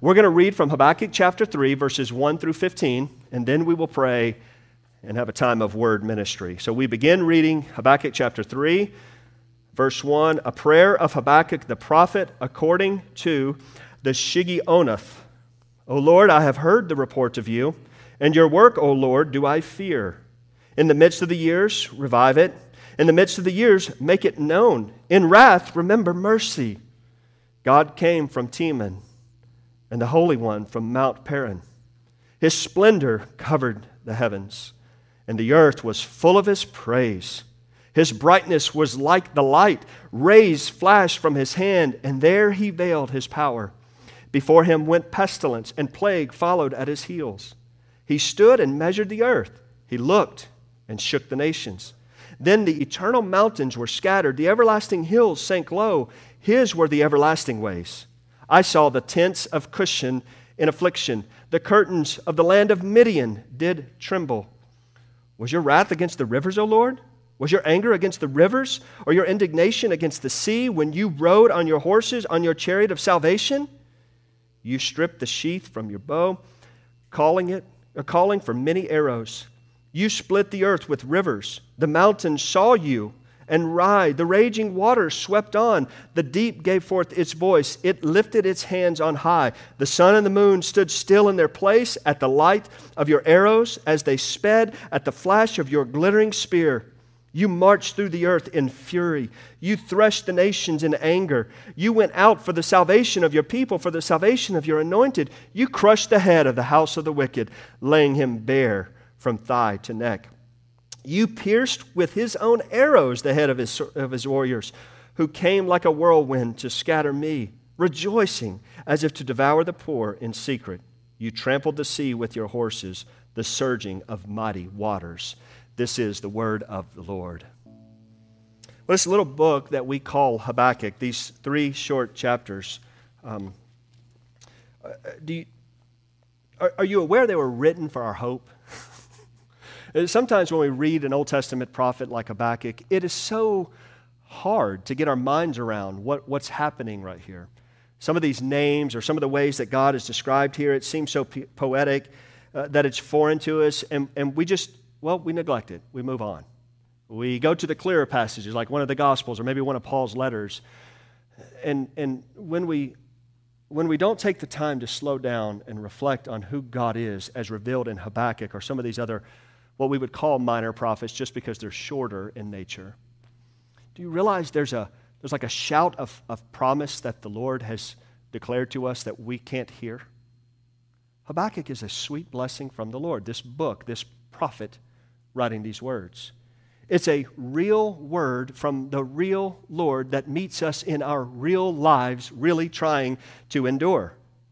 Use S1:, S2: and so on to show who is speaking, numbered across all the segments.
S1: We're going to read from Habakkuk chapter 3, verses 1 through 15, and then we will pray and have a time of word ministry. So we begin reading Habakkuk chapter 3, verse 1, a prayer of Habakkuk the prophet according to the Shigionoth. O Lord, I have heard the report of you, and your work, O Lord, do I fear. In the midst of the years, revive it. In the midst of the years, make it known. In wrath, remember mercy. God came from Teman, and the Holy One from Mount Paran. His splendor covered the heavens, and the earth was full of His praise. His brightness was like the light. Rays flashed from His hand, and there He veiled His power. Before Him went pestilence, and plague followed at His heels. He stood and measured the earth. He looked and shook the nations. Then the eternal mountains were scattered. The everlasting hills sank low. His were the everlasting ways. I saw the tents of Cushan in affliction. The curtains of the land of Midian did tremble. Was your wrath against the rivers, O Lord? Was your anger against the rivers, or your indignation against the sea when you rode on your horses, on your chariot of salvation? You stripped the sheath from your bow, calling for many arrows. You split the earth with rivers. The mountains saw you and writhed. The raging waters swept on. The deep gave forth its voice. It lifted its hands on high. The sun and the moon stood still in their place at the light of your arrows as they sped at the flash of your glittering spear. You marched through the earth in fury. You threshed the nations in anger. You went out for the salvation of your people, for the salvation of your anointed. You crushed the head of the house of the wicked, laying him bare from thigh to neck. You pierced with his own arrows the head of his warriors, who came like a whirlwind to scatter me, rejoicing as if to devour the poor in secret. You trampled the sea with your horses, the surging of mighty waters. This is the word of the Lord. Well, this little book that we call Habakkuk, these 3 short chapters, are you aware they were written for our hope? Sometimes when we read an Old Testament prophet like Habakkuk, it is so hard to get our minds around what's happening right here. Some of these names or some of the ways that God is described here, it seems so poetic that it's foreign to us, and we neglect it. We move on. We go to the clearer passages like one of the Gospels or maybe one of Paul's letters, and when we don't take the time to slow down and reflect on who God is as revealed in Habakkuk or some of these other what we would call minor prophets just because they're shorter in nature. Do you realize there's like a shout of promise that the Lord has declared to us that we can't hear? Habakkuk is a sweet blessing from the Lord, this book, this prophet writing these words. It's a real word from the real Lord that meets us in our real lives, really trying to endure.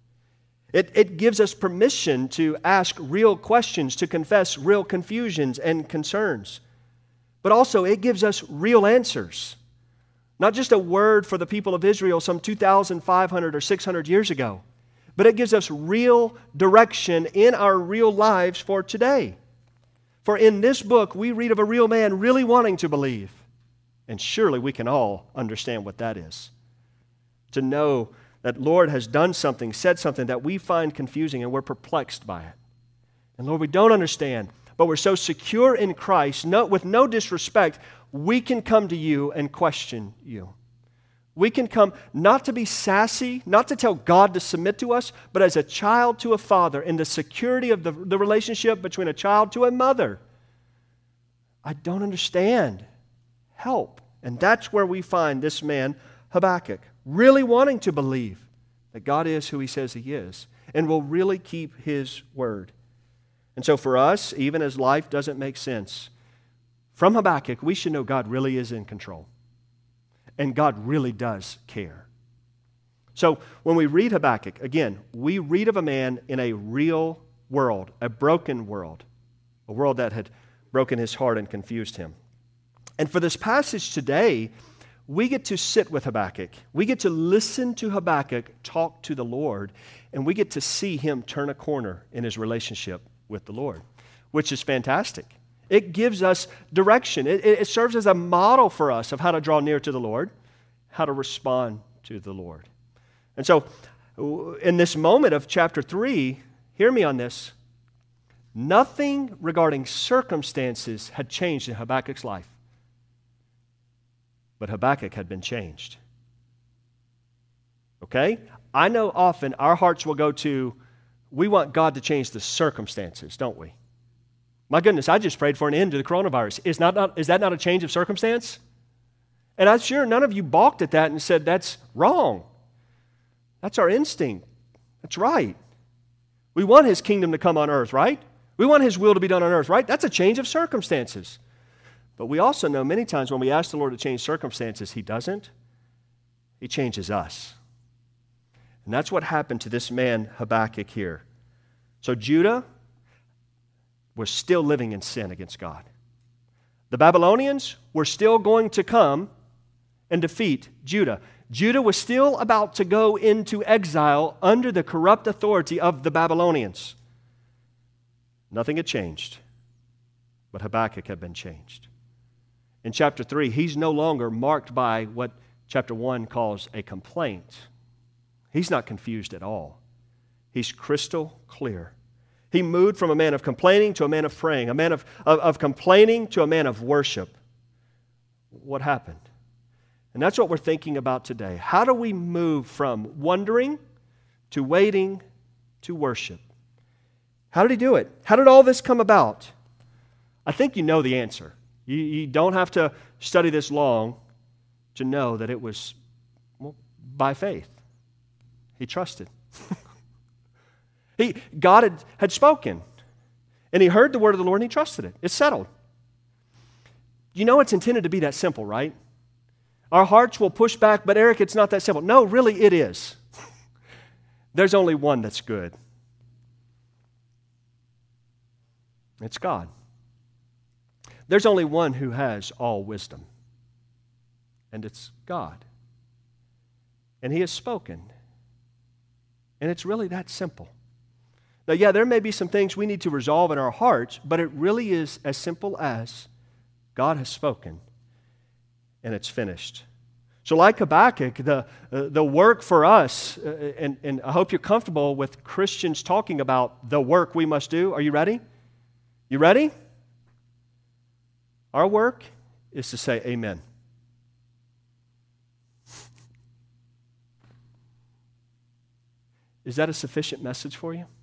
S1: It gives us permission to ask real questions, to confess real confusions and concerns. But also, it gives us real answers. Not just a word for the people of Israel some 2,500 or 600 years ago, but it gives us real direction in our real lives for today. For in this book, we read of a real man really wanting to believe. And surely we can all understand what that is. To know that Lord has done something, said something that we find confusing and we're perplexed by it. And Lord, we don't understand, but we're so secure in Christ, with no disrespect, we can come to you and question you. We can come not to be sassy, not to tell God to submit to us, but as a child to a father in the security of the relationship between a child to a mother. I don't understand. Help. And that's where we find this man, Habakkuk, really wanting to believe that God is who He says He is and will really keep His word. And so for us, even as life doesn't make sense, from Habakkuk, we should know God really is in control. And God really does care. So when we read Habakkuk, again, we read of a man in a real world, a broken world, a world that had broken his heart and confused him. And for this passage today, we get to sit with Habakkuk. We get to listen to Habakkuk talk to the Lord, and we get to see him turn a corner in his relationship with the Lord, which is fantastic. It gives us direction. It serves as a model for us of how to draw near to the Lord, how to respond to the Lord. And so in this moment of chapter 3, hear me on this, nothing regarding circumstances had changed in Habakkuk's life. But Habakkuk had been changed. Okay? I know often our hearts will go to, we want God to change the circumstances, don't we? My goodness, I just prayed for an end to the coronavirus. Is that not a change of circumstance? And I'm sure none of you balked at that and said, that's wrong. That's our instinct. That's right. We want His kingdom to come on earth, right? We want His will to be done on earth, right? That's a change of circumstances. But we also know many times when we ask the Lord to change circumstances, He doesn't. He changes us. And that's what happened to this man Habakkuk here. So Judah was still living in sin against God. The Babylonians were still going to come and defeat Judah. Judah was still about to go into exile under the corrupt authority of the Babylonians. Nothing had changed, but Habakkuk had been changed. In chapter 3, he's no longer marked by what chapter 1 calls a complaint. He's not confused at all. He's crystal clear. He moved from a man of complaining to a man of praying, a man of complaining to a man of worship. What happened? And that's what we're thinking about today. How do we move from wondering to waiting to worship? How did he do it? How did all this come about? I think you know the answer. You don't have to study this long to know that it was by faith. He trusted. God had spoken, and he heard the word of the Lord, and he trusted it. It's settled. You know it's intended to be that simple, right? Our hearts will push back, but Eric, it's not that simple. No, really, it is. There's only one that's good. It's God. There's only one who has all wisdom, and it's God. And He has spoken, and it's really that simple. Now, yeah, there may be some things we need to resolve in our hearts, but it really is as simple as God has spoken, and it's finished. So like Habakkuk, the work for us, and I hope you're comfortable with Christians talking about the work we must do. Are you ready? You ready? Our work is to say amen. Is that a sufficient message for you?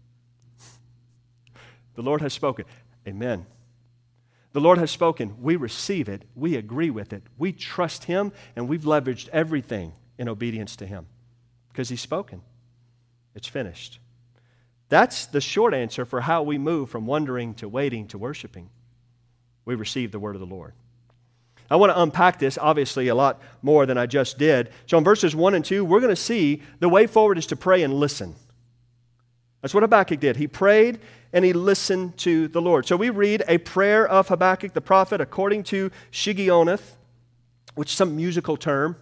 S1: The Lord has spoken. Amen. The Lord has spoken. We receive it. We agree with it. We trust Him, and we've leveraged everything in obedience to Him because He's spoken. It's finished. That's the short answer for how we move from wondering to waiting to worshiping. We receive the word of the Lord. I want to unpack this, obviously, a lot more than I just did. So in verses 1 and 2, we're going to see the way forward is to pray and listen. That's what Habakkuk did. He prayed and he listened to the Lord. So we read a prayer of Habakkuk the prophet according to Shigionoth, which is some musical term.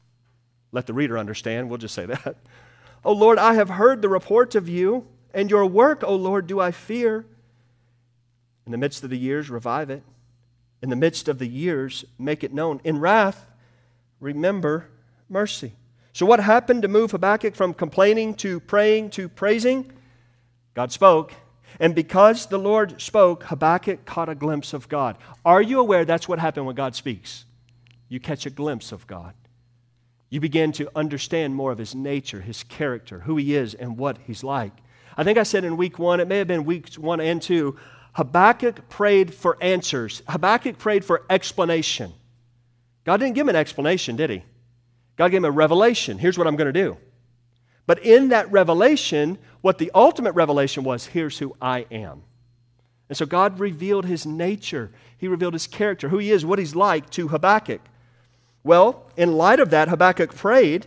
S1: Let the reader understand. We'll just say that. O Lord, I have heard the report of you, and your work, O Lord, do I fear. In the midst of the years, revive it. In the midst of the years, make it known. In wrath, remember mercy. So what happened to move Habakkuk from complaining to praying to praising? God spoke. And because the Lord spoke, Habakkuk caught a glimpse of God. Are you aware that's what happened when God speaks? You catch a glimpse of God. You begin to understand more of His nature, His character, who He is, and what He's like. I think I said in week 1, it may have been weeks 1 and 2, Habakkuk prayed for answers. Habakkuk prayed for explanation. God didn't give him an explanation, did He? God gave him a revelation. Here's what I'm going to do. But in that revelation, what the ultimate revelation was, here's who I am. And so God revealed His nature. He revealed His character, who He is, what He's like to Habakkuk. Well, in light of that, Habakkuk prayed.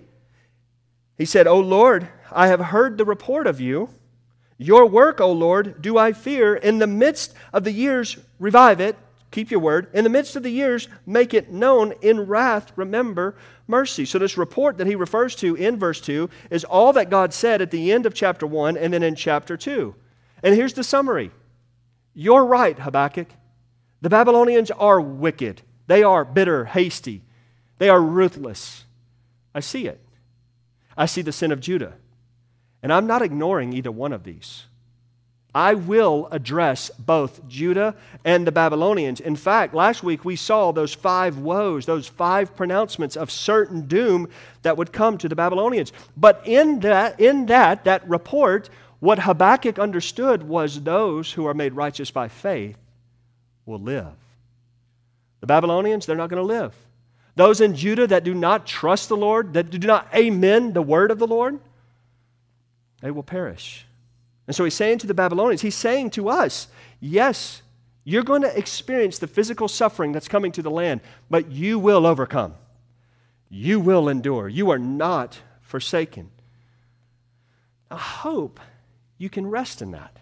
S1: He said, O Lord, I have heard the report of you. Your work, O Lord, do I fear. In the midst of the years, revive it. Keep your word. In the midst of the years, make it known. In wrath, remember mercy. So this report that he refers to in verse 2 is all that God said at the end of chapter 1 and then in chapter 2. And here's the summary. You're right, Habakkuk. The Babylonians are wicked. They are bitter, hasty. They are ruthless. I see it. I see the sin of Judah. And I'm not ignoring either one of these. I will address both Judah and the Babylonians. In fact, last week we saw those 5 woes, those 5 pronouncements of certain doom that would come to the Babylonians. But in that report, what Habakkuk understood was those who are made righteous by faith will live. The Babylonians, they're not going to live. Those in Judah that do not trust the Lord, that do not amen the word of the Lord, they will perish. And so he's saying to the Babylonians, he's saying to us, yes, you're going to experience the physical suffering that's coming to the land, but you will overcome. You will endure. You are not forsaken. I hope you can rest in that.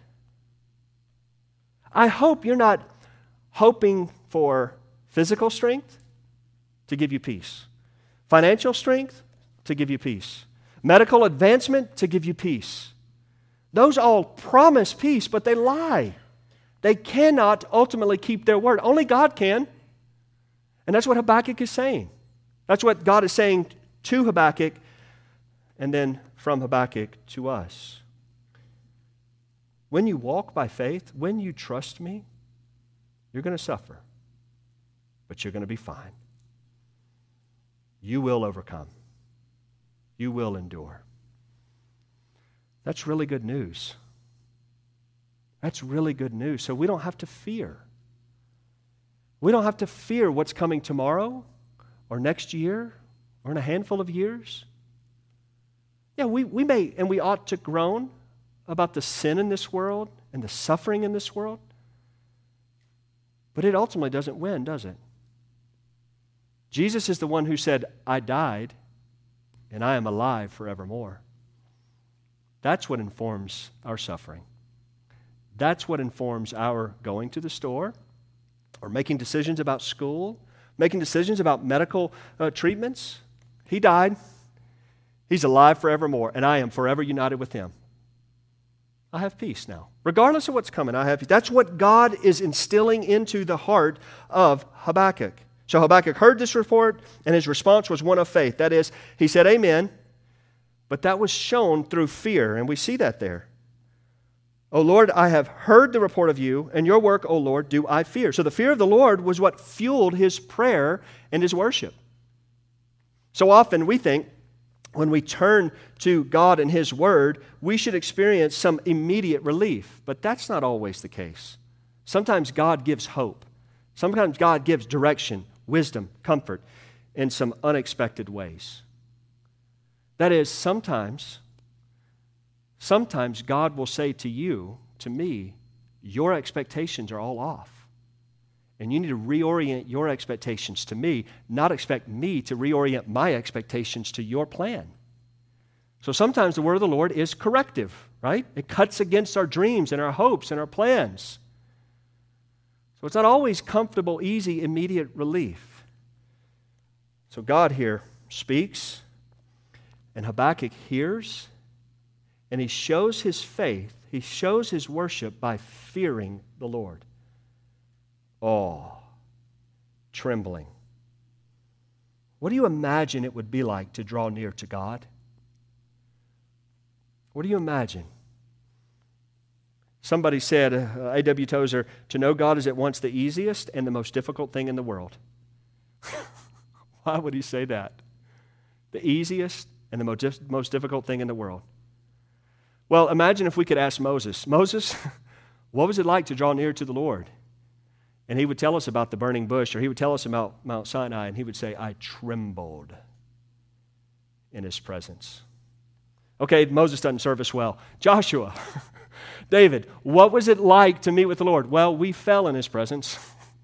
S1: I hope you're not hoping for physical strength to give you peace, financial strength to give you peace, medical advancement to give you peace. Those all promise peace, but they lie. They cannot ultimately keep their word. Only God can. And that's what Habakkuk is saying. That's what God is saying to Habakkuk, and then from Habakkuk to us. When you walk by faith, when you trust me, you're going to suffer, but you're going to be fine. You will overcome. You will endure. That's really good news. That's really good news. So we don't have to fear. We don't have to fear what's coming tomorrow or next year or in a handful of years. Yeah, we may and we ought to groan about the sin in this world and the suffering in this world. But it ultimately doesn't win, does it? Jesus is the one who said, I died and I am alive forevermore. That's what informs our suffering. That's what informs our going to the store or making decisions about school, making decisions about medical treatments. He died. He's alive forevermore, and I am forever united with Him. I have peace now. Regardless of what's coming, I have peace. That's what God is instilling into the heart of Habakkuk. So Habakkuk heard this report, and his response was one of faith. That is, he said, Amen. But that was shown through fear, and we see that there. O Lord, I have heard the report of you, and your work, O Lord, do I fear. So the fear of the Lord was what fueled his prayer and his worship. So often we think when we turn to God and His Word, we should experience some immediate relief. But that's not always the case. Sometimes God gives hope. Sometimes God gives direction, wisdom, comfort in some unexpected ways. That is, sometimes God will say to you, to me, your expectations are all off. And you need to reorient your expectations to me, not expect me to reorient my expectations to your plan. So sometimes the word of the Lord is corrective, right? It cuts against our dreams and our hopes and our plans. So it's not always comfortable, easy, immediate relief. So God here speaks, and Habakkuk hears, and he shows his faith, he shows his worship by fearing the Lord. Awe, trembling. What do you imagine it would be like to draw near to God? What do you imagine? Somebody said, A.W. Tozer, to know God is at once the easiest and the most difficult thing in the world. Why would he say that? The easiest and the most difficult thing in the world. Well, imagine if we could ask Moses, Moses, what was it like to draw near to the Lord? And he would tell us about the burning bush, or he would tell us about Mount Sinai, and he would say, I trembled in His presence. Okay, Moses doesn't serve us well. Joshua, David, what was it like to meet with the Lord? Well, we fell in His presence.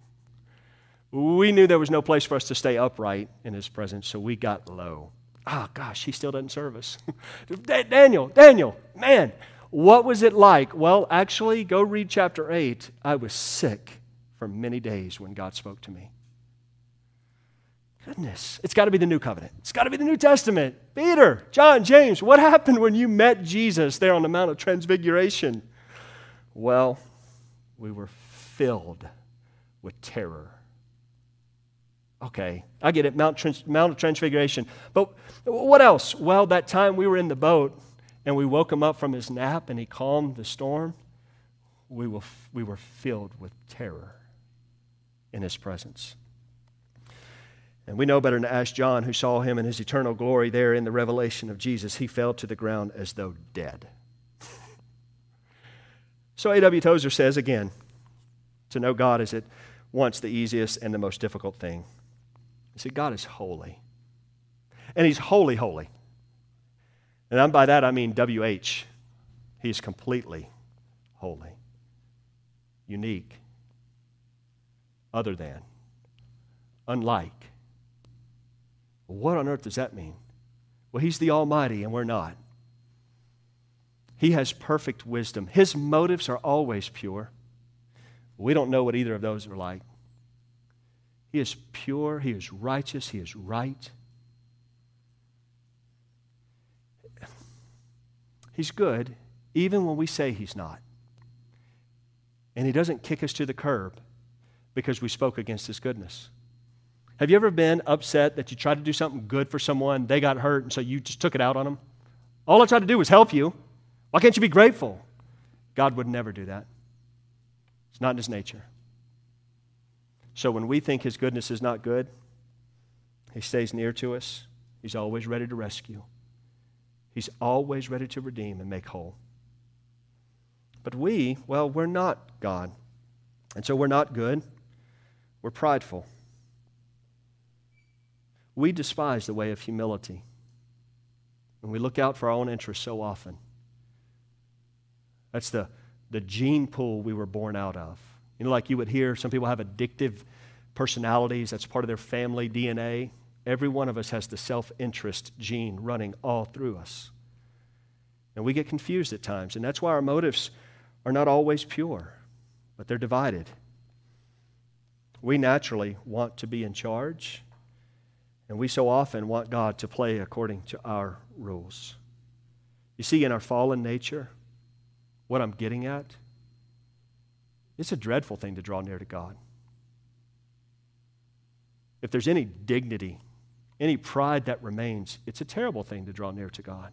S1: We knew there was no place for us to stay upright in His presence, so we got low. Gosh, he still doesn't serve us. Daniel, man, what was it like? Well, actually, go read chapter 8. I was sick for many days when God spoke to me. Goodness, it's got to be the New Covenant. It's got to be the New Testament. Peter, John, James, what happened when you met Jesus there on the Mount of Transfiguration? Well, we were filled with terror. Okay, I get it, Mount of Transfiguration. But what else? Well, that time we were in the boat and we woke him up from his nap and he calmed the storm, we were filled with terror in his presence. And we know better than to ask John, who saw him in his eternal glory there in the revelation of Jesus. He fell to the ground as though dead. So A.W. Tozer says again, to know God is at once the easiest and the most difficult thing. You see, God is holy. And he's holy, holy. And by that I mean W-H. He's completely holy, unique, other than, unlike. What on earth does that mean? Well, he's the Almighty and we're not. He has perfect wisdom. His motives are always pure. We don't know what either of those are like. He is pure, he is righteous, he is right. He's good even when we say he's not. And he doesn't kick us to the curb because we spoke against his goodness. Have you ever been upset that you tried to do something good for someone, they got hurt, and so you just took it out on them? All I tried to do was help you. Why can't you be grateful? God would never do that. It's not in his nature. So when we think his goodness is not good, he stays near to us. He's always ready to rescue. He's always ready to redeem and make whole. But we're not God. And so we're not good. We're prideful. We despise the way of humility. And we look out for our own interests so often. That's the gene pool we were born out of. You know, like you would hear, some people have addictive personalities. That's part of their family DNA. Every one of us has the self-interest gene running all through us. And we get confused at times. And that's why our motives are not always pure, but they're divided. We naturally want to be in charge. And we so often want God to play according to our rules. You see, in our fallen nature, what I'm getting at, it's a dreadful thing to draw near to God. If there's any dignity, any pride that remains, it's a terrible thing to draw near to God.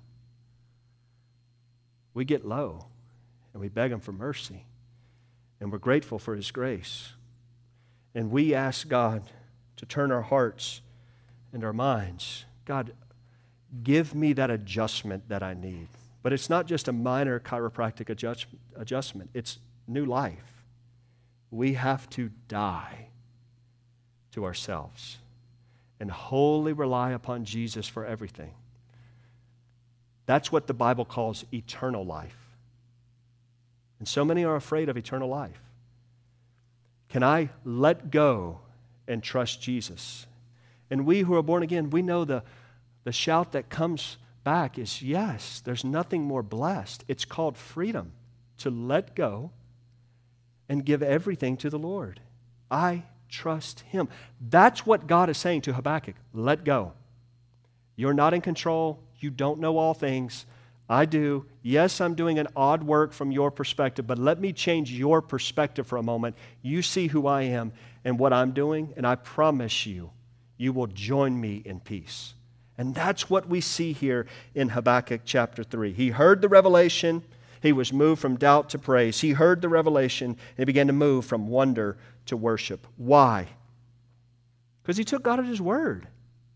S1: We get low, and we beg him for mercy, and we're grateful for his grace. And we ask God to turn our hearts and our minds. God, give me that adjustment that I need. But it's not just a minor chiropractic adjustment. It's new life. We have to die to ourselves and wholly rely upon Jesus for everything. That's what the Bible calls eternal life. And so many are afraid of eternal life. Can I let go and trust Jesus? And we who are born again, we know the shout that comes back is yes, there's nothing more blessed. It's called freedom, to let go and give everything to the Lord. I trust him. That's what God is saying to Habakkuk. Let go. You're not in control. You don't know all things. I do. Yes, I'm doing an odd work from your perspective, but let me change your perspective for a moment. You see who I am and what I'm doing, and I promise you, you will join me in peace. And that's what we see here in Habakkuk chapter 3. He heard the revelation. He was moved from doubt to praise. He heard the revelation, and he began to move from wonder to worship. Why? Because he took God at his word.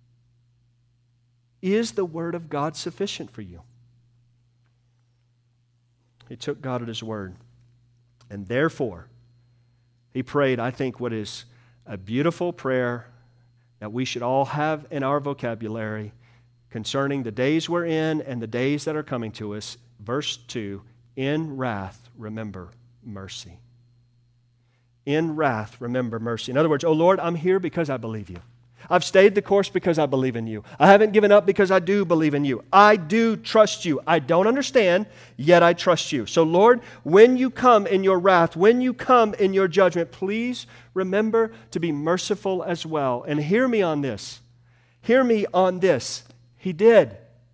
S1: Is the word of God sufficient for you? He took God at his word. And therefore, he prayed, I think, what is a beautiful prayer that we should all have in our vocabulary concerning the days we're in and the days that are coming to us. Verse 2, in wrath, remember mercy. In wrath, remember mercy. In other words, oh Lord, I'm here because I believe you. I've stayed the course because I believe in you. I haven't given up because I do believe in you. I do trust you. I don't understand, yet I trust you. So Lord, when you come in your wrath, when you come in your judgment, please remember to be merciful as well. And hear me on this. Hear me on this. He did.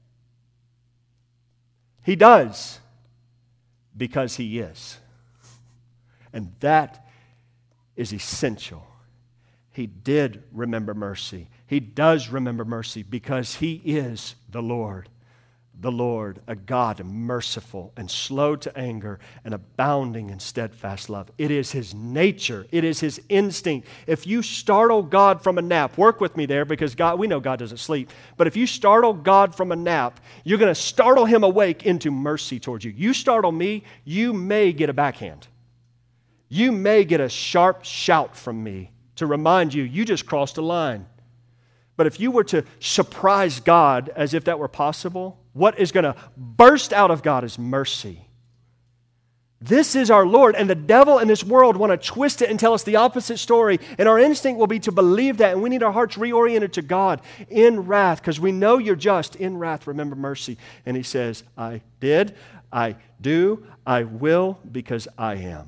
S1: He does. Because he is. And that is essential. He did remember mercy. He does remember mercy because he is the Lord the Lord, a God merciful and slow to anger and abounding in steadfast love. It is His nature. It is His instinct. If you startle God from a nap, work with me there because we know God doesn't sleep, but if you startle God from a nap, you're going to startle Him awake into mercy towards you. You startle me, you may get a backhand. You may get a sharp shout from me to remind you, you just crossed a line. But if you were to surprise God as if that were possible, what is going to burst out of God is mercy. This is our Lord, and the devil and this world want to twist it and tell us the opposite story, and our instinct will be to believe that, and we need our hearts reoriented to God in wrath, because we know you're just. In wrath, remember mercy. And He says, I did, I do, I will, because I am.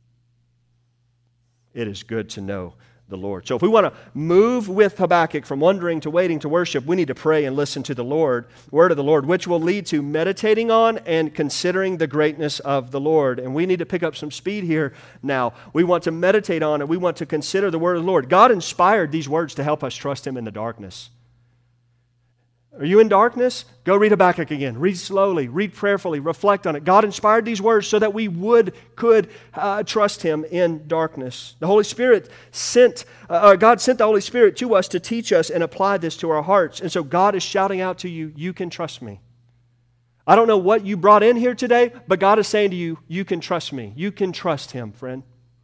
S1: It is good to know the Lord. So if we want to move with Habakkuk from wondering to waiting to worship, we need to pray and listen to the Lord, word of the Lord, which will lead to meditating on and considering the greatness of the Lord. And we need to pick up some speed here now. We want to meditate on it. We want to consider the word of the Lord. God inspired these words to help us trust Him in the darkness. Are you in darkness? Go read Habakkuk again. Read slowly, read prayerfully, reflect on it. God inspired these words so that we could trust Him in darkness. The Holy Spirit God sent the Holy Spirit to us to teach us and apply this to our hearts. And so God is shouting out to you, you can trust me. I don't know what you brought in here today, but God is saying to you, you can trust me. You can trust Him, friend.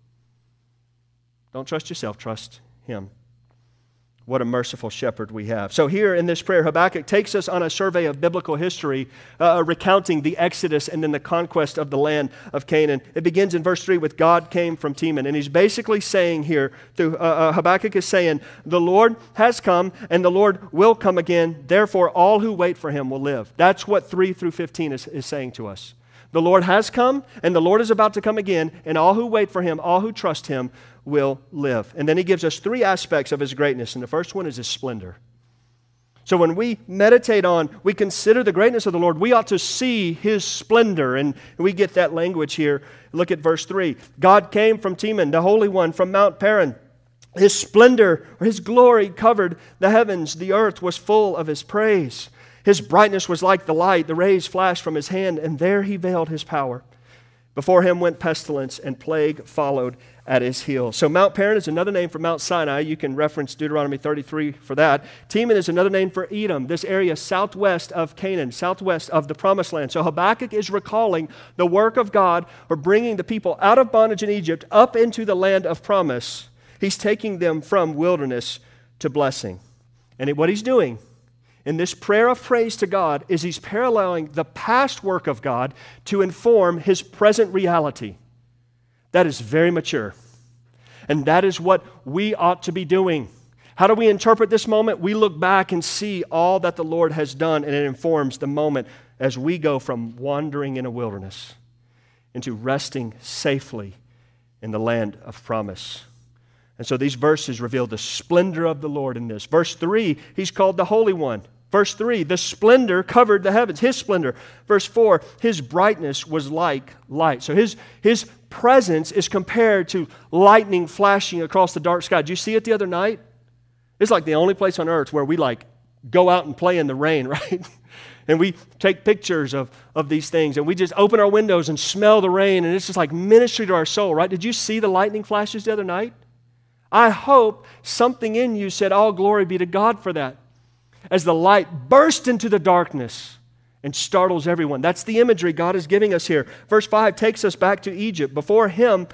S1: Don't trust yourself, trust Him. What a merciful shepherd we have. So here in this prayer, Habakkuk takes us on a survey of biblical history, recounting the Exodus and then the conquest of the land of Canaan. It begins in verse 3 with God came from Teman. And he's basically saying here, Habakkuk is saying, the Lord has come and the Lord will come again. Therefore, all who wait for Him will live. That's what 3 through 15 is saying to us. The Lord has come and the Lord is about to come again. And all who wait for Him, all who trust Him, will live. And then he gives us 3 aspects of His greatness. And the first one is His splendor. So when we meditate on, we consider the greatness of the Lord, we ought to see His splendor. And we get that language here. Look at verse 3. God came from Teman, the Holy One from Mount Paran. His splendor, or His glory covered the heavens. The earth was full of His praise. His brightness was like the light. The rays flashed from His hand, and there He veiled His power. Before Him went pestilence, and plague followed at His heels. So Mount Paran is another name for Mount Sinai. You can reference Deuteronomy 33 for that. Teman is another name for Edom, this area southwest of Canaan, southwest of the Promised Land. So Habakkuk is recalling the work of God for bringing the people out of bondage in Egypt up into the land of promise. He's taking them from wilderness to blessing. And what he's doing in this prayer of praise to God is he's paralleling the past work of God to inform His present reality. That is very mature. And that is what we ought to be doing. How do we interpret this moment? We look back and see all that the Lord has done, and it informs the moment as we go from wandering in a wilderness into resting safely in the land of promise. And so these verses reveal the splendor of the Lord in this. Verse 3, He's called the Holy One. Verse 3, the splendor covered the heavens, His splendor. Verse 4, His brightness was like light. So His presence is compared to lightning flashing across the dark sky. Did you see it the other night? It's like the only place on earth where we go out and play in the rain, right? And we take pictures of these things, and we just open our windows and smell the rain, and it's just like ministry to our soul, right? Did you see the lightning flashes the other night? I hope something in you said, all glory be to God for that. As the light burst into the darkness and startles everyone. That's the imagery God is giving us here. Verse 5 takes us back to Egypt. Before him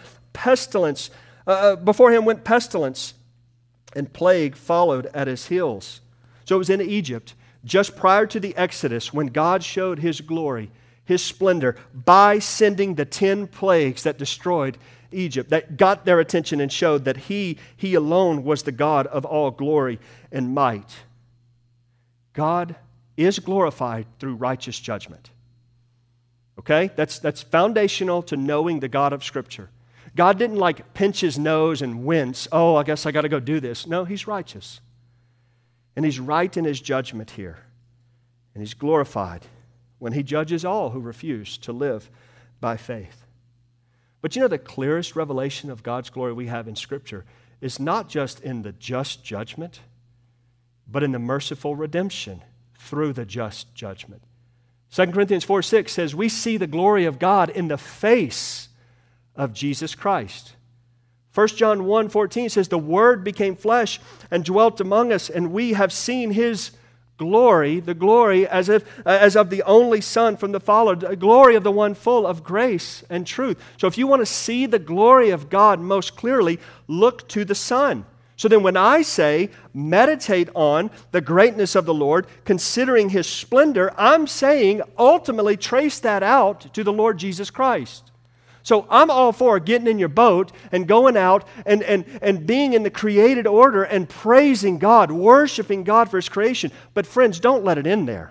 S1: went pestilence, and plague followed at His heels. So it was in Egypt, just prior to the Exodus, when God showed His glory, His splendor, by sending the 10 plagues that destroyed Egypt, that got their attention and showed that He alone was the God of all glory and might. God is glorified through righteous judgment. Okay? That's foundational to knowing the God of Scripture. God didn't pinch His nose and wince, oh, I guess I got to go do this. No, He's righteous. And He's right in His judgment here. And He's glorified when He judges all who refuse to live by faith. But the clearest revelation of God's glory we have in Scripture is not just in the just judgment, but in the merciful redemption through the just judgment. 2 Corinthians 4:6 says, we see the glory of God in the face of Jesus Christ. 1 John 1:14 says, the Word became flesh and dwelt among us, and we have seen His glory, the glory as of the only Son from the Father, the glory of the one full of grace and truth. So if you want to see the glory of God most clearly, look to the Son. So then when I say, meditate on the greatness of the Lord, considering His splendor, I'm saying ultimately trace that out to the Lord Jesus Christ. So I'm all for getting in your boat and going out and being in the created order and praising God, worshiping God for His creation. But friends, don't let it end there.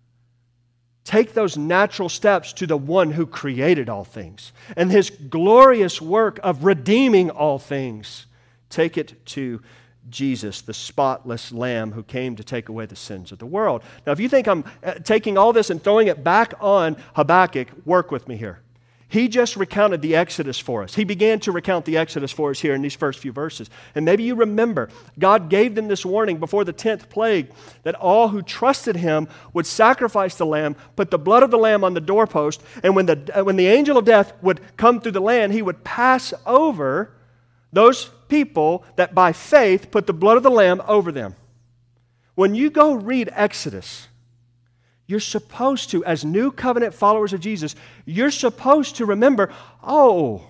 S1: Take those natural steps to the one who created all things and His glorious work of redeeming all things. Take it to Jesus, the spotless Lamb who came to take away the sins of the world. Now, if you think I'm taking all this and throwing it back on Habakkuk, work with me here. He just recounted the Exodus for us. He began to recount the Exodus for us here in these first few verses. And maybe you remember, God gave them this warning before the 10th plague that all who trusted Him would sacrifice the lamb, put the blood of the lamb on the doorpost, and when the angel of death would come through the land, he would pass over those people that by faith put the blood of the lamb over them. When you go read Exodus, you're supposed to, as new covenant followers of Jesus, you're supposed to remember, oh,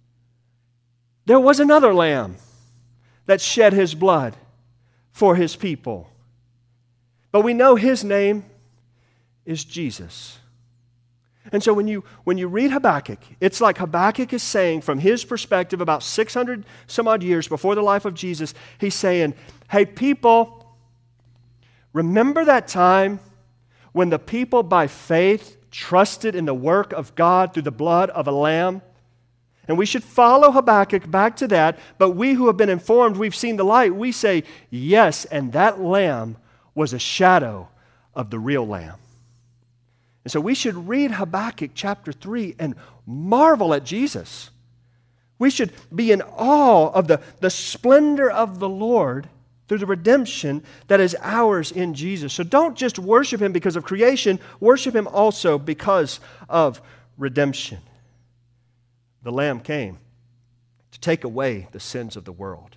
S1: there was another lamb that shed his blood for his people. But we know his name is Jesus. And so when you read Habakkuk, it's like Habakkuk is saying from his perspective about 600 some odd years before the life of Jesus, he's saying, hey people, remember that time when the people by faith trusted in the work of God through the blood of a lamb? And we should follow Habakkuk back to that, but we who have been informed, we've seen the light, we say, yes, and that lamb was a shadow of the real lamb. And so we should read Habakkuk chapter 3 and marvel at Jesus. We should be in awe of the splendor of the Lord through the redemption that is ours in Jesus. So don't just worship Him because of creation, worship Him also because of redemption. The Lamb came to take away the sins of the world.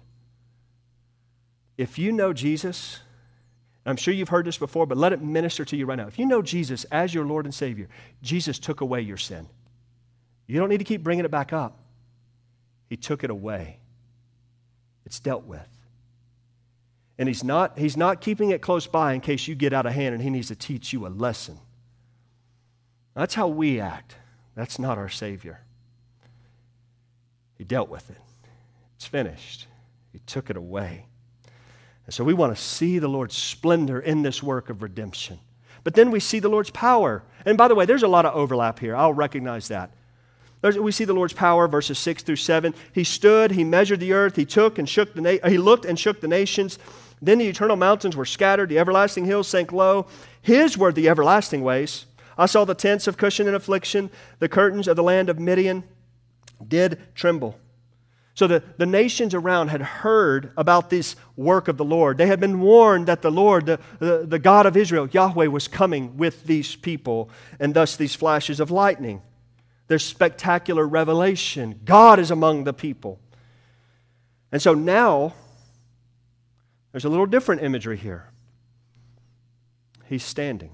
S1: If you know Jesus, I'm sure you've heard this before, but let it minister to you right now. If you know Jesus as your Lord and Savior, Jesus took away your sin. You don't need to keep bringing it back up. He took it away. It's dealt with. And He's not keeping it close by in case you get out of hand and He needs to teach you a lesson. That's how we act. That's not our Savior. He dealt with it. It's finished. He took it away. And so we want to see the Lord's splendor in this work of redemption. But then we see the Lord's power. And by the way, there's a lot of overlap here. I'll recognize that. We see the Lord's power, verses 6 through 7. He stood, He measured the earth, He looked and shook the nations. Then the eternal mountains were scattered, the everlasting hills sank low. His were the everlasting ways. I saw the tents of Cushan in affliction, the curtains of the land of Midian did tremble. So the nations around had heard about this work of the Lord. They had been warned that the Lord, the God of Israel, Yahweh, was coming with these people, and thus these flashes of lightning. There's spectacular revelation. God is among the people. And so now, there's a little different imagery here. He's standing.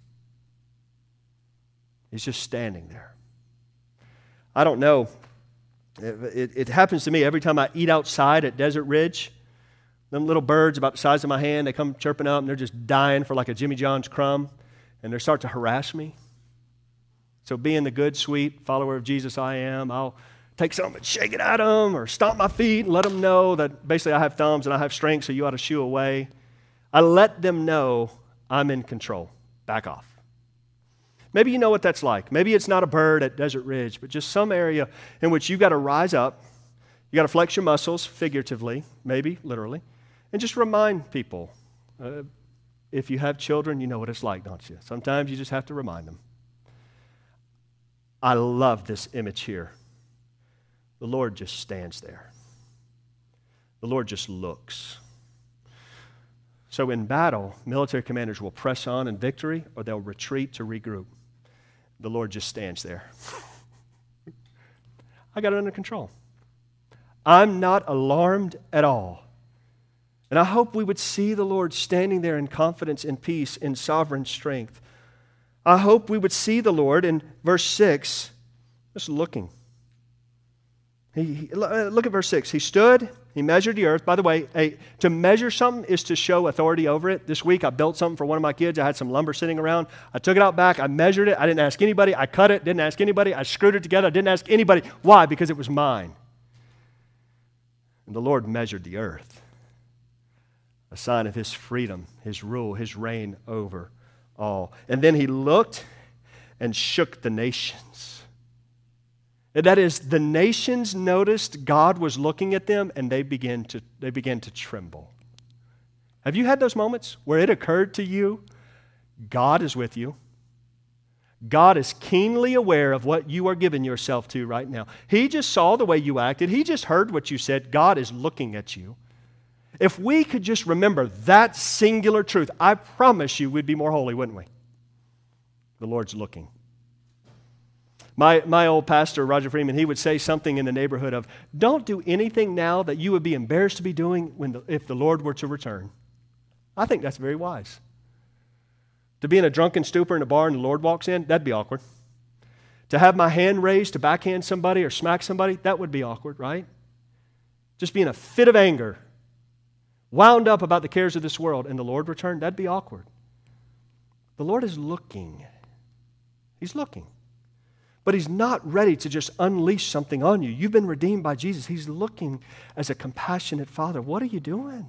S1: He's just standing there. I don't know. It happens to me every time I eat outside at Desert Ridge. Them little birds about the size of my hand, they come chirping up and they're just dying for like a Jimmy John's crumb, and they start to harass me. So being the good, sweet follower of Jesus I am, I'll take something and shake it at them or stomp my feet and let them know that basically I have thumbs and I have strength, so you ought to shoo away. I let them know I'm in control. Back off. Maybe you know what that's like. Maybe it's not a bird at Desert Ridge, but just some area in which you've got to rise up. You've got to flex your muscles, figuratively, maybe literally, and just remind people. If you have children, you know what it's like, don't you? Sometimes you just have to remind them. I love this image here. The Lord just stands there. The Lord just looks. So in battle, military commanders will press on in victory or they'll retreat to regroup. the Lord just stands there. I got it under control. I'm not alarmed at all. And I hope we would see the Lord standing there in confidence and peace, in sovereign strength. I hope we would see the Lord in verse 6, just looking. Look at verse 6. He stood, he measured the earth. By the way, to measure something is to show authority over it. This week I built something for one of my kids. I had some lumber sitting around. I took it out back. I measured it. I didn't ask anybody. I cut it. Didn't ask anybody. I screwed it together. I didn't ask anybody. Why? Because it was mine. And the Lord measured the earth. A sign of His freedom, His rule, His reign over all. And then He looked and shook the nations. That is, the nations noticed God was looking at them and they began to tremble. Have you had those moments where it occurred to you, God is with you? God is keenly aware of what you are giving yourself to right now. He just saw the way you acted. He just heard what you said. God is looking at you. If we could just remember that singular truth, I promise you we'd be more holy, wouldn't we? The Lord's looking. My old pastor, Roger Freeman, he would say something in the neighborhood of, don't do anything now that you would be embarrassed to be doing if the Lord were to return. I think that's very wise. To be in a drunken stupor in a bar and the Lord walks in, that'd be awkward. To have my hand raised to backhand somebody or smack somebody, that would be awkward, right? Just be in a fit of anger, wound up about the cares of this world, and the Lord returned, that'd be awkward. The Lord is looking. He's looking. But He's not ready to just unleash something on you. You've been redeemed by Jesus. He's looking as a compassionate Father. What are you doing?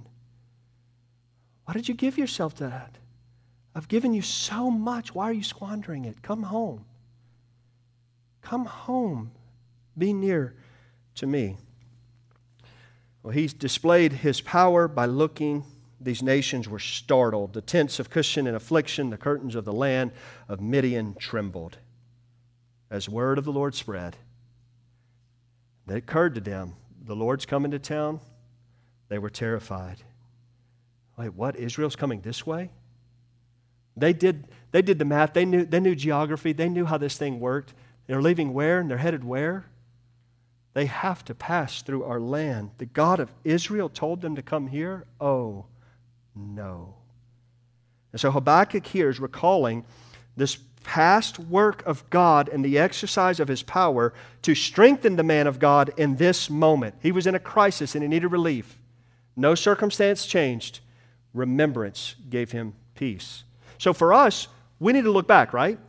S1: Why did you give yourself to that? I've given you so much. Why are you squandering it? Come home. Come home. Be near to me. Well, He's displayed His power by looking. These nations were startled. The tents of Cushan in affliction, the curtains of the land of Midian trembled. As word of the Lord spread, it occurred to them, the Lord's coming to town. They were terrified. Wait, what? Israel's coming this way? They did the math. They knew geography. They knew how this thing worked. They're leaving where and they're headed where? They have to pass through our land. The God of Israel told them to come here? Oh, no. And so Habakkuk here is recalling this past work of God and the exercise of His power to strengthen the man of God in this moment. He was in a crisis and he needed relief. No circumstance changed. Remembrance gave him peace. So for us, we need to look back, right?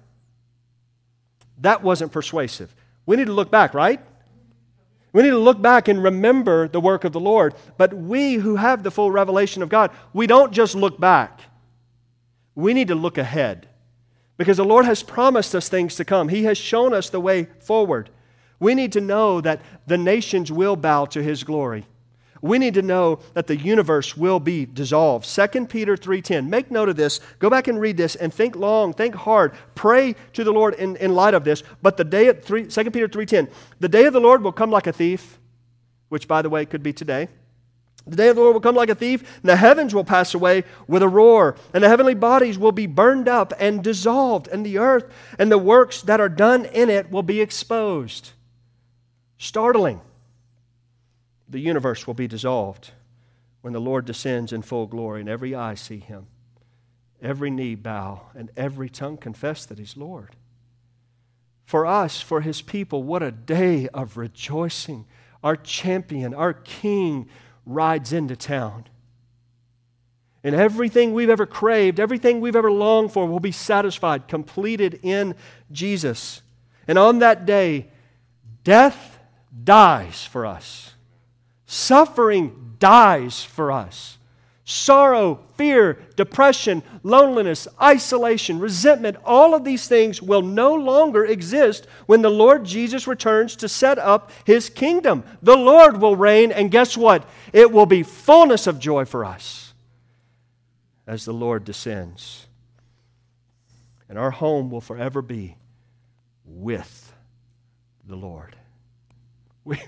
S1: That wasn't persuasive. We need to look back, right? We need to look back and remember the work of the Lord. But we who have the full revelation of God, we don't just look back. We need to look ahead. Because the Lord has promised us things to come. He has shown us the way forward. We need to know that the nations will bow to His glory. We need to know that the universe will be dissolved. 2 Peter 3:10. Make note of this. Go back and read this and think long, think hard. Pray to the Lord in light of this. But 2 Peter 3:10. The day of the Lord will come like a thief, which, by the way, could be today. The day of the Lord will come like a thief, and the heavens will pass away with a roar, and the heavenly bodies will be burned up and dissolved, and the earth and the works that are done in it will be exposed. Startling. The universe will be dissolved when the Lord descends in full glory, and every eye see Him, every knee bow, and every tongue confess that He's Lord. For us, for His people, what a day of rejoicing. Our champion, our King, rides into town. And everything we've ever craved, everything we've ever longed for will be satisfied, completed in Jesus. And on that day, death dies for us. Suffering dies for us. Sorrow, fear, depression, loneliness, isolation, resentment, all of these things will no longer exist when the Lord Jesus returns to set up His kingdom. The Lord will reign, and guess what? It will be fullness of joy for us as the Lord descends. And our home will forever be with the Lord.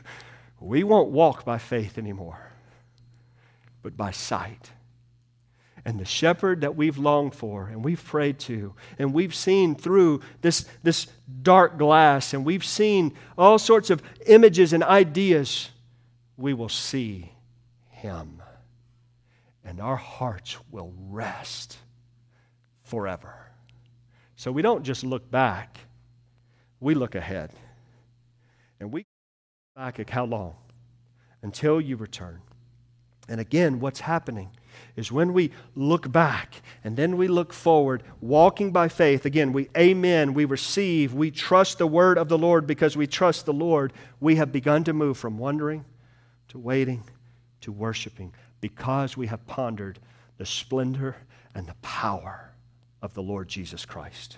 S1: We won't walk by faith anymore, but by sight. And the shepherd that we've longed for and we've prayed to and we've seen through this dark glass and we've seen all sorts of images and ideas, we will see Him. And our hearts will rest forever. So we don't just look back, we look ahead. And we look back at how long? Until you return. And again, what's happening is when we look back and then we look forward, walking by faith, again, we amen, we receive, we trust the word of the Lord because we trust the Lord, we have begun to move from wondering to waiting to worshiping because we have pondered the splendor and the power of the Lord Jesus Christ.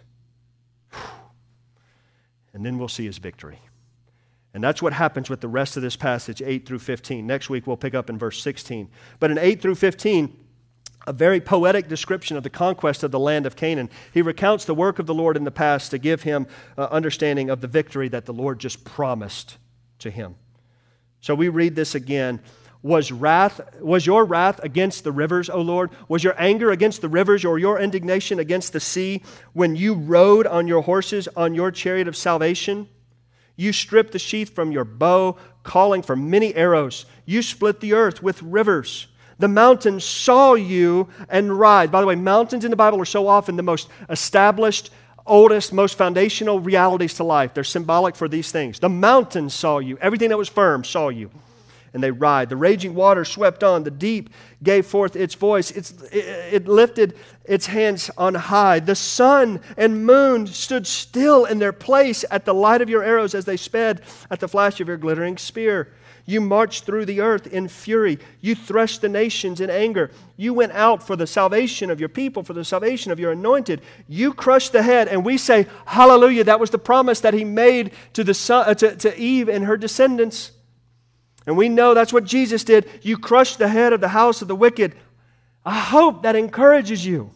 S1: And then we'll see His victory. And that's what happens with the rest of this passage, 8 through 15. Next week we'll pick up in verse 16. But in 8 through 15, a very poetic description of the conquest of the land of Canaan. He recounts the work of the Lord in the past to give him understanding of the victory that the Lord just promised to him. So we read this again. Was your wrath against the rivers, O Lord? Was your anger against the rivers or your indignation against the sea when you rode on your horses on your chariot of salvation? You stripped the sheath from your bow, calling for many arrows. You split the earth with rivers. The mountains saw you and writhed. By the way, mountains in the Bible are so often the most established, oldest, most foundational realities to life. They're symbolic for these things. The mountains saw you. Everything that was firm saw you. And they writhed. The raging water swept on. The deep gave forth its voice. It lifted its hands on high. The sun and moon stood still in their place at the light of your arrows as they sped at the flash of your glittering spear. You marched through the earth in fury. You threshed the nations in anger. You went out for the salvation of your people, for the salvation of your anointed. You crushed the head, and we say, hallelujah, that was the promise that He made to to Eve and her descendants. And we know that's what Jesus did. You crushed the head of the house of the wicked. I hope that encourages you.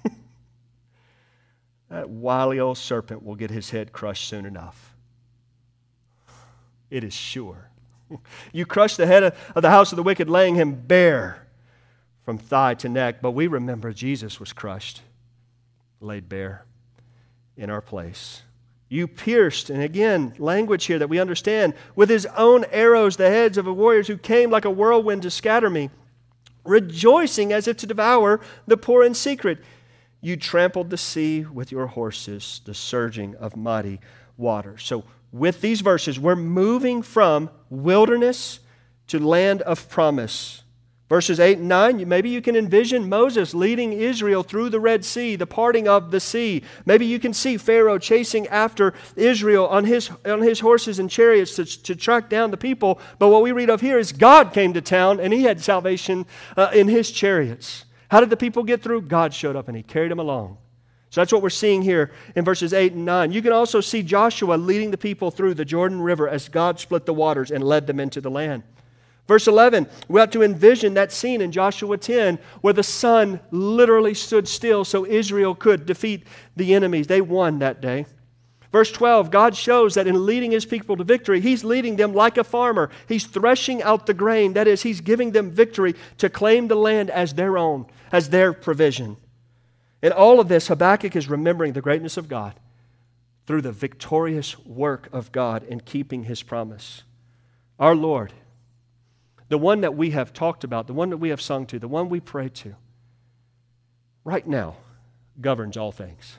S1: That wily old serpent will get his head crushed soon enough. It is sure. You crushed the head of the house of the wicked, laying him bare from thigh to neck. But we remember Jesus was crushed, laid bare in our place. You pierced, and again, language here that we understand, with His own arrows the heads of the warriors who came like a whirlwind to scatter me, rejoicing as if to devour the poor in secret. You trampled the sea with your horses, the surging of mighty waters. So with these verses, we're moving from wilderness to land of promise. Verses 8 and 9, maybe you can envision Moses leading Israel through the Red Sea, the parting of the sea. Maybe you can see Pharaoh chasing after Israel on his horses and chariots to track down the people. But what we read of here is God came to town and He had salvation in His chariots. How did the people get through? God showed up and He carried them along. So that's what we're seeing here in verses 8 and 9. You can also see Joshua leading the people through the Jordan River as God split the waters and led them into the land. Verse 11, we have to envision that scene in Joshua 10 where the sun literally stood still so Israel could defeat the enemies. They won that day. Verse 12, God shows that in leading His people to victory, He's leading them like a farmer. He's threshing out the grain. That is, He's giving them victory to claim the land as their own, as their provision. In all of this, Habakkuk is remembering the greatness of God through the victorious work of God in keeping His promise. Our Lord, the one that we have talked about, the one that we have sung to, the one we pray to, right now governs all things.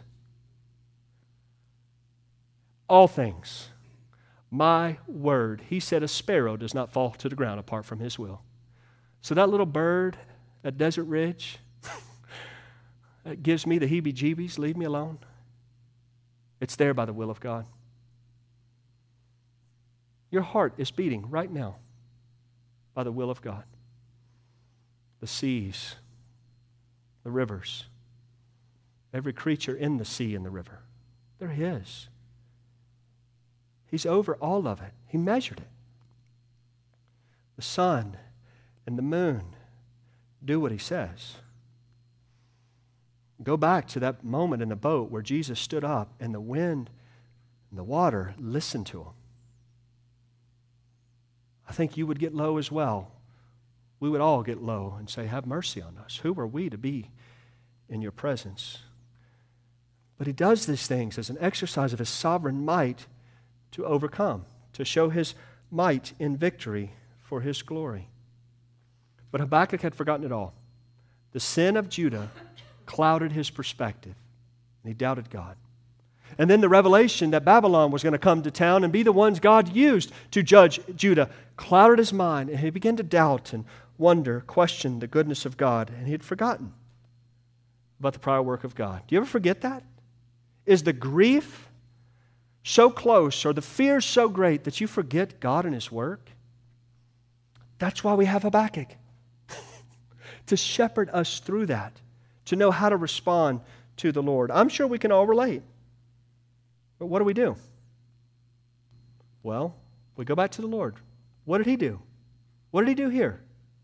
S1: All things. My word. He said a sparrow does not fall to the ground apart from His will. So that little bird at Desert Ridge, that gives me the heebie-jeebies, leave me alone. It's there by the will of God. Your heart is beating right now by the will of God. The seas, the rivers, every creature in the sea and the river, they're His. He's over all of it. He measured it. The sun and the moon do what He says. Go back to that moment in the boat where Jesus stood up and the wind and the water listened to Him. I think you would get low as well we would all get low and say, have mercy on us. Who are we to be in your presence? But he does these things as an exercise of his sovereign might to overcome, to show his might in victory for his glory. But Habakkuk had forgotten it all. The sin of Judah clouded his perspective, and he doubted God. And then the revelation that Babylon was going to come to town and be the ones God used to judge Judah clouded his mind, and he began to doubt and wonder, question the goodness of God, and he had forgotten about the prior work of God. Do you ever forget that? Is the grief so close or the fear so great that you forget God and his work? That's why we have Habakkuk. To shepherd us through that, to know how to respond to the Lord. I'm sure we can all relate. But what do? Well, we go back to the Lord. What did he do? What did he do here?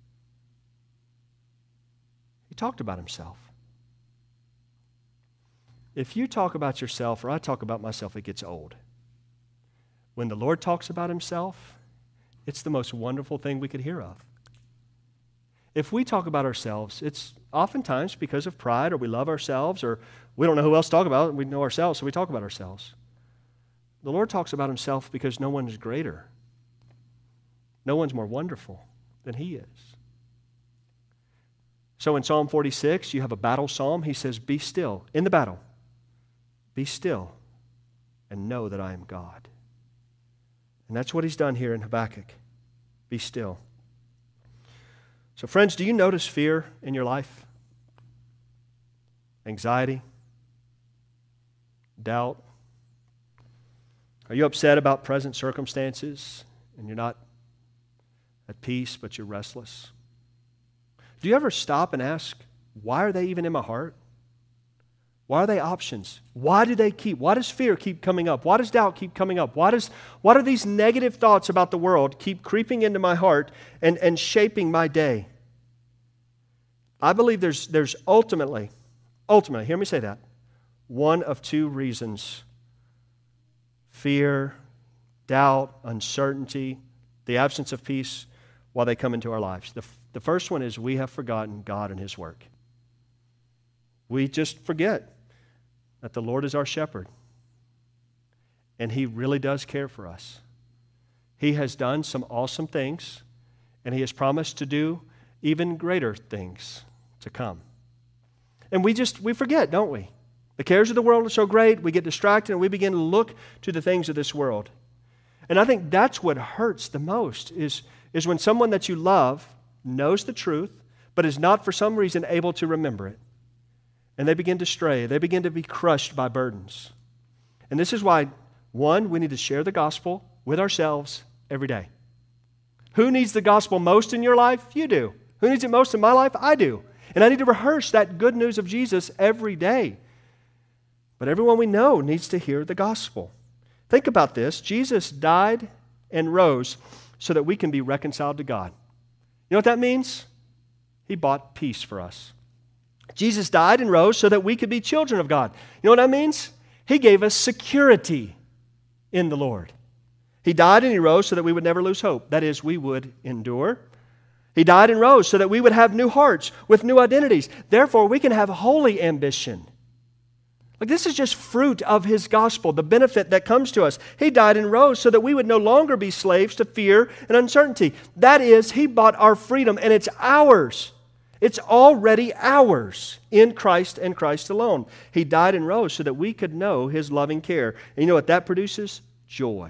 S1: He talked about himself. If you talk about yourself or I talk about myself, it gets old. When the Lord talks about himself, it's the most wonderful thing we could hear of. If we talk about ourselves, it's oftentimes because of pride, or we love ourselves, or we don't know who else to talk about. We know ourselves, so we talk about ourselves. The Lord talks about himself because no one is greater. No one's more wonderful than he is. So in Psalm 46, you have a battle psalm. He says, be still in the battle. Be still and know that I am God. And that's what he's done here in Habakkuk. Be still. So friends, do you notice fear in your life? Anxiety? Doubt? Are you upset about present circumstances and you're not at peace but you're restless? Do you ever stop and ask, why are they even in my heart? Why are they options? Why does fear keep coming up? Why does doubt keep coming up? Why do these negative thoughts about the world keep creeping into my heart and shaping my day? I believe there's ultimately, hear me say that, one of two reasons. Fear, doubt, uncertainty, the absence of peace while they come into our lives. The first one is we have forgotten God and his work. We just forget that the Lord is our shepherd. And he really does care for us. He has done some awesome things, and he has promised to do even greater things to come. And we forget, don't we? The cares of the world are so great, we get distracted and we begin to look to the things of this world. And I think that's what hurts the most is when someone that you love knows the truth, but is not for some reason able to remember it. And they begin to stray. They begin to be crushed by burdens. And this is why, one, we need to share the gospel with ourselves every day. Who needs the gospel most in your life? You do. Who needs it most in my life? I do. And I need to rehearse that good news of Jesus every day. But everyone we know needs to hear the gospel. Think about this. Jesus died and rose so that we can be reconciled to God. You know what that means? He bought peace for us. Jesus died and rose so that we could be children of God. You know what that means? He gave us security in the Lord. He died and he rose so that we would never lose hope. That is, we would endure. He died and rose so that we would have new hearts with new identities. Therefore, we can have holy ambition. Like, this is just fruit of his gospel, the benefit that comes to us. He died and rose so that we would no longer be slaves to fear and uncertainty. That is, he bought our freedom, and it's ours. It's already ours in Christ and Christ alone. He died and rose so that we could know his loving care. And you know what that produces? Joy.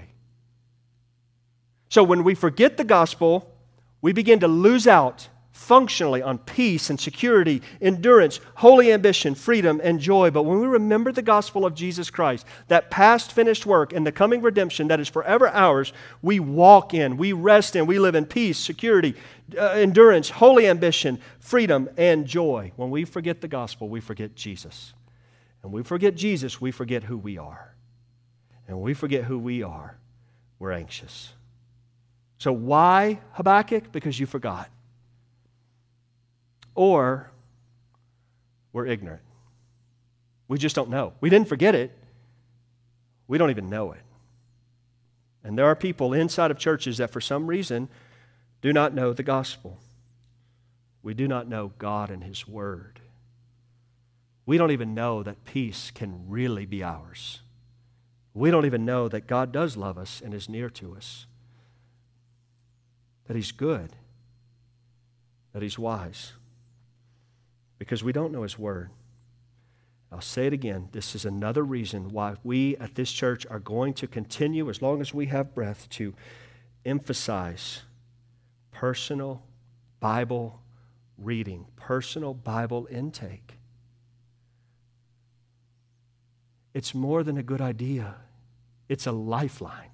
S1: So when we forget the gospel, we begin to lose out functionally on peace and security, endurance, holy ambition, freedom, and joy. But when we remember the gospel of Jesus Christ, that past finished work and the coming redemption that is forever ours, we walk in, we rest in, we live in peace, security, endurance, holy ambition, freedom, and joy. When we forget the gospel, we forget Jesus. And when we forget Jesus, we forget who we are. And when we forget who we are, we're anxious. So why, Habakkuk? Because you forgot. Or we're ignorant. We just don't know. We didn't forget it. We don't even know it. And there are people inside of churches that for some reason do not know the gospel. We do not know God and His Word. We don't even know that peace can really be ours. We don't even know that God does love us and is near to us, that He's good, that He's wise, because we don't know His Word. I'll say it again. This is another reason why we at this church are going to continue, as long as we have breath, to emphasize personal Bible reading, personal Bible intake. It's more than a good idea. It's a lifeline.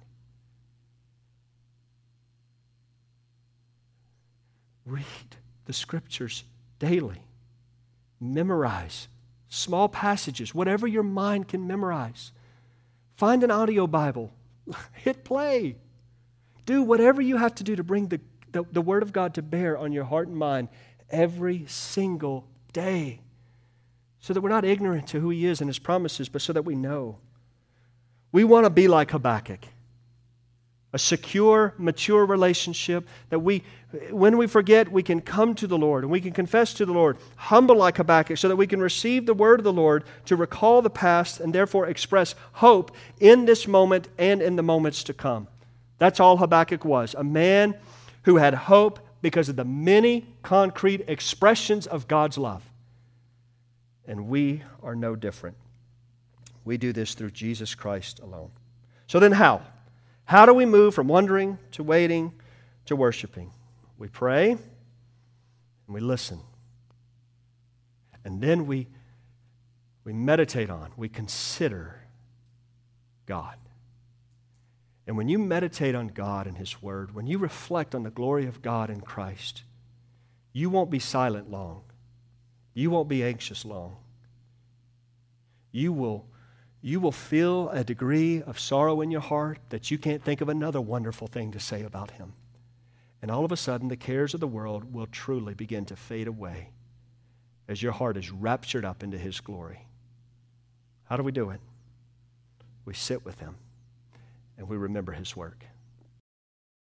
S1: Read the Scriptures daily. Memorize small passages, whatever your mind can memorize. Find an audio Bible. Hit play. Do whatever you have to do to bring the Word of God to bear on your heart and mind every single day, so that we're not ignorant to who He is and His promises, but so that we know. We want to be like Habakkuk. A secure, mature relationship that when we forget, we can come to the Lord and we can confess to the Lord, humble like Habakkuk, so that we can receive the word of the Lord to recall the past and therefore express hope in this moment and in the moments to come. That's all Habakkuk was, a man who had hope because of the many concrete expressions of God's love. And we are no different. We do this through Jesus Christ alone. So then how? How do we move from wondering to waiting to worshiping? We pray and we listen. And then we meditate on, we consider God. And when you meditate on God and His Word, when you reflect on the glory of God in Christ, you won't be silent long. You won't be anxious long. You will feel a degree of sorrow in your heart that you can't think of another wonderful thing to say about Him. And all of a sudden, the cares of the world will truly begin to fade away as your heart is raptured up into His glory. How do we do it? We sit with Him and we remember His work.